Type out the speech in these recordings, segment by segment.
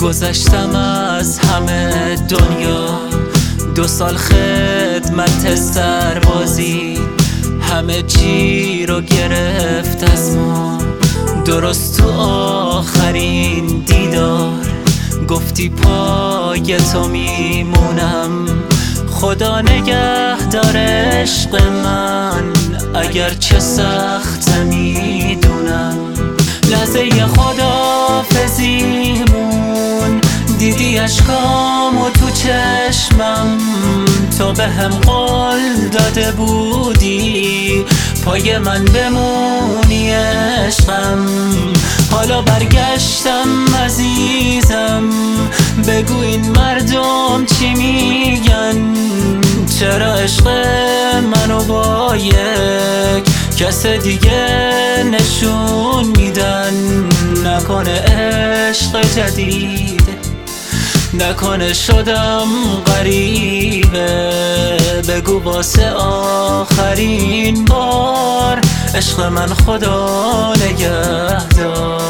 گذشتم از همه دنیا، 2 سال خدمت سربازی، همه چی رو گرفت از ما. درست تو آخرین دیدار گفتی پای تو میمونم. خدا نگهدار عشق من، اگر چه سخت میدونم. لحظه خداحافظیمون دیدی اشکامو تو چشمم، تو به هم قول داده بودی پای من بمونی عشقم. حالا برگشتم عزیزم، بگو این مردم چی میگن؟ چرا عشق منو با یک کس دیگه نشون میدن؟ نکنه عشق جدید، نکنه شدم غریبه. بگو واسه آخرین بار عشق من خدا نگهدار.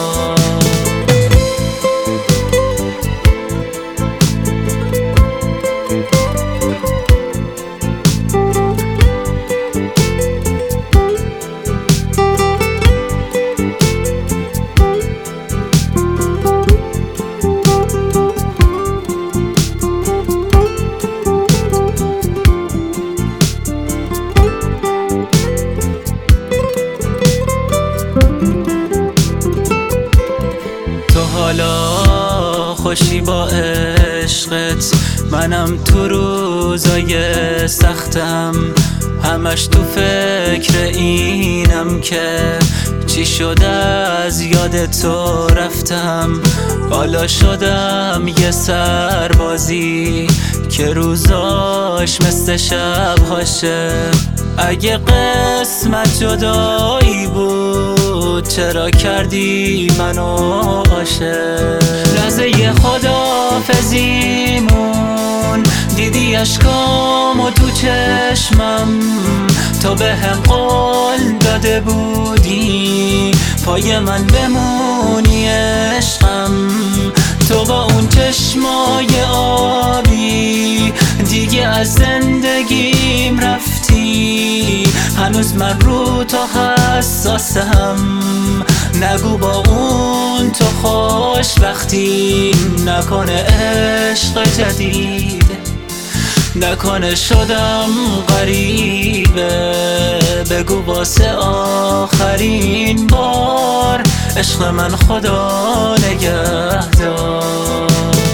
حالا خوشی با عشقت، منم تو روزای سختم، همش تو فکر اینم که چی شده از یاد تو رفتم. حالا شدم یه سربازی که روزاش مثل شبهاشه. اگه قسمت جدایی بود چرا کردی منو عاشق؟ لحظه خداحافظیمون دیدی اشکامو تو چشمم، تو به هم قول داده بودی پای من بمونی عشقم. تو با اون چشمای آبی دیگه از زندگیم رفتی، هنوز من رو تو حساسم. نگو با اون تو خوشبختی، نکنه عشق جدید، نکنه شدم غریبه. بگو واسه آخرین بار عشق من خدا نگهدار.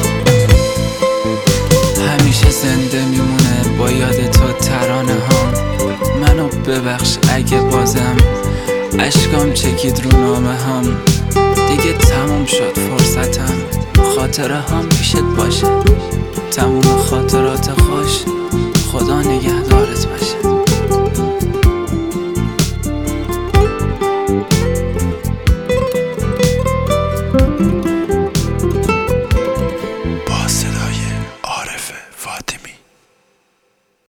همیشه زنده میمونه با یاد تو ترانه هم. منو ببخش اگه بازم اشکام چکید رو نامه هم. دیگه تموم شد فرصتم، خاطره هم پیشت باشه. تموم خاطرات خوش، خدا نگهدارت باشه.